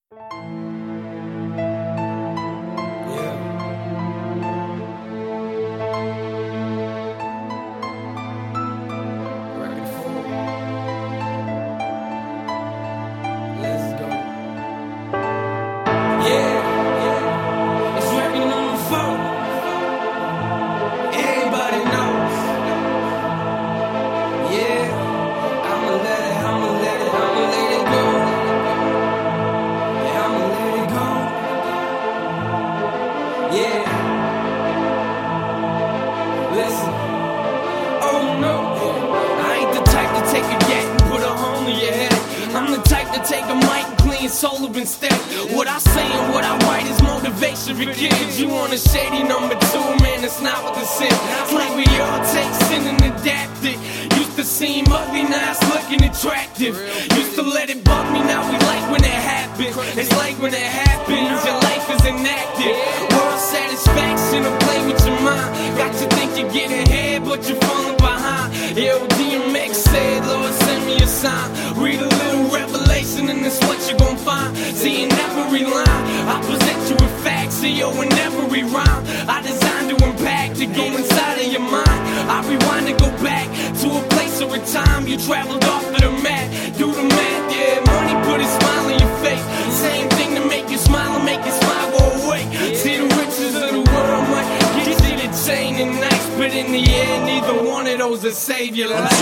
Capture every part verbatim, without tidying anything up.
Take a mic and clean solar instead. What I say and what I write is motivation for kids. You want a shady number two, man, it's not what this is. It's like we all take sin and adapt it. Used to seem ugly, now it's looking attractive. Used to let it bug me, now we like when it happens. It's like when it happens, your life is inactive. World satisfaction to play with your mind. Got you think you're getting ahead, but you're falling behind. Yo, D M X said, Lord, send me a sign. Read a little revelation and it's what you gon' find. See, in every line, I present you with facts. See, yo, in every rhyme, I designed to impact, to go inside of your mind. I rewind to go back to a place or a time you traveled off of the map. Do the math, yeah, money put a smile on your face. Same thing to make you smile and make you smile go away. See, the riches of the world might get you the chain and nice, but in the end, neither one of those will save your life.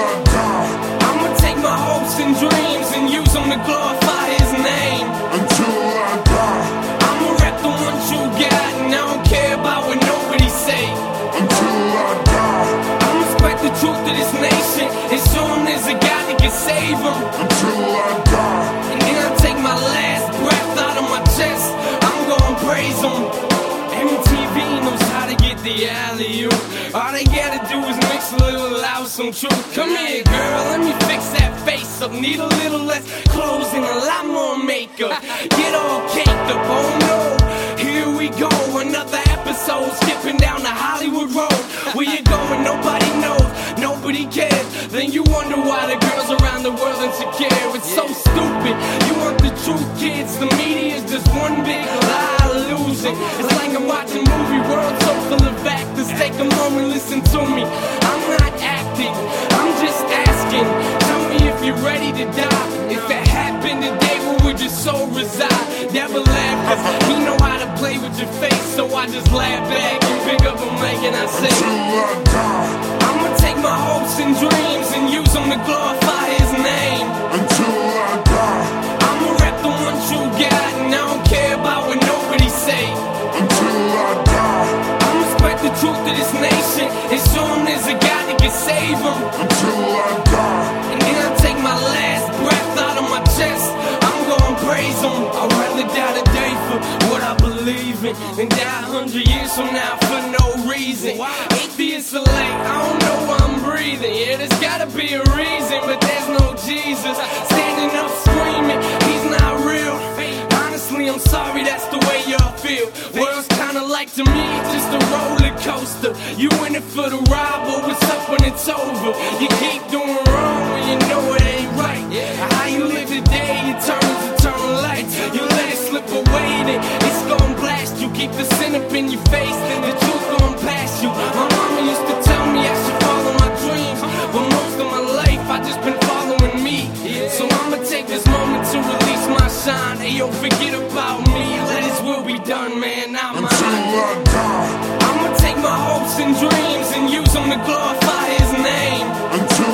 I'ma take my hopes and dreams and use them to glorify his name. Until I die, I'ma rep the ones you got, and I don't care about what nobody say. until I die, I'ma spread the truth to this nation and show them there's a God that can save them. until I die, And then I take my last breath out of my chest, I'm gonna praise him. M T V knows how to get the alley-oop. All they gotta do is mix a little loud with some truth. Come here, girl, let me fix that face up. Need a little less clothes and a lot more makeup. Get all caked up, oh no. Here we go, another episode, skipping down the Hollywood Road. Where you going, nobody knows, nobody cares. Then you wonder why the girls around the world insecure. It's so stupid, you want the truth, kids. The media is just one big lie illusion. It's like I'm watching movie world so full of actors. Take a moment, listen to me, I'm not acting, I'm just asking. Tell me if you're ready to die. If it happened today, where would your soul reside? Never laugh, cause he know how to play with your face. So I just laugh back and pick up a mic and I say, until I die, I'ma take my hopes and dreams and use them to glorify his name. until I die, I'ma rep the ones you got, and I don't care about what nobody say. until I die, I'ma spread the truth to this nation and show them there's a God that can save them. until I die, And then I take my last breath out of my chest, I'm gonna praise him. I'd rather die today for what I believe in than die a hundred years from now for no reason. Atheists are like, I don't know why I'm breathing. Yeah, there's gotta be a reason, but there's no Jesus. Standing up screaming, he's not real. Honestly, I'm sorry, that's the way y'all feel. World's kinda like to me, it's just a roller coaster. You in it for the ride, but what's up when it's over? You keep doing wrong when you know it ain't right. How you live today, it turns eternal light. You let it slip away, then it's gon' blast you. Keep the sin up in your face, then the truth gon' pass you. My mama used to tell me I should follow my dreams, but most of my life I just been following me. So I'ma take this moment to release my shine. Hey yo, forget about me, let his will be done, man, not until mine. I die, I'ma take my hopes and dreams and use them to glorify his name. until